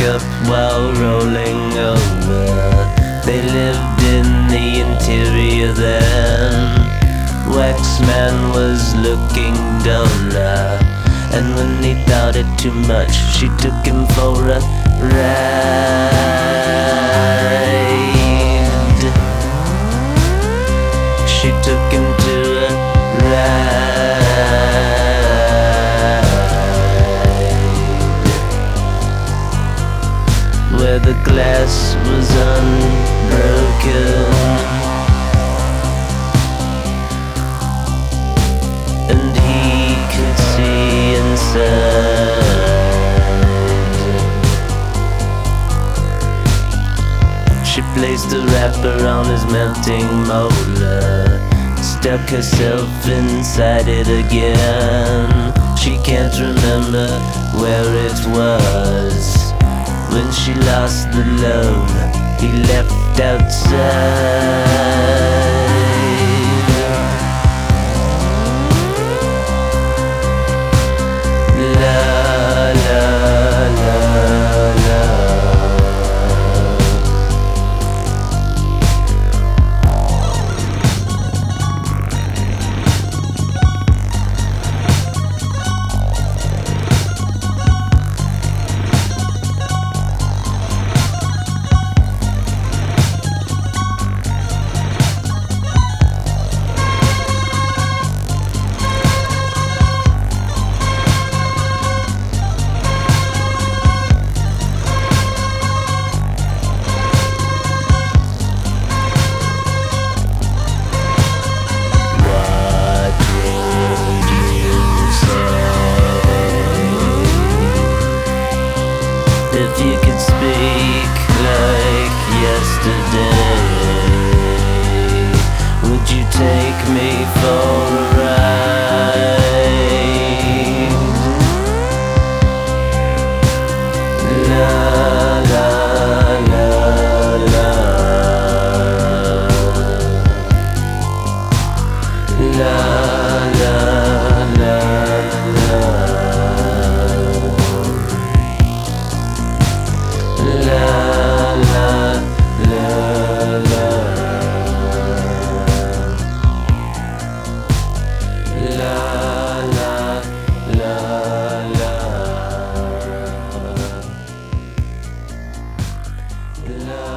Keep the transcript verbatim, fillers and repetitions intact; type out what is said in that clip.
up while rolling over. They lived in the interior then. Waxman was looking duller, and when he thought it too much, she took him for a ride. She took him to a ride where the glass was unbroken, and he could see inside. She placed a wrapper on his melting molar, stuck herself inside it again. She can't remember where it was when she lost the love he left outside. La la la la. If you could speak like yesterday, would you take me for a ride? La la la la. La la la la. La la la la. La la la la. La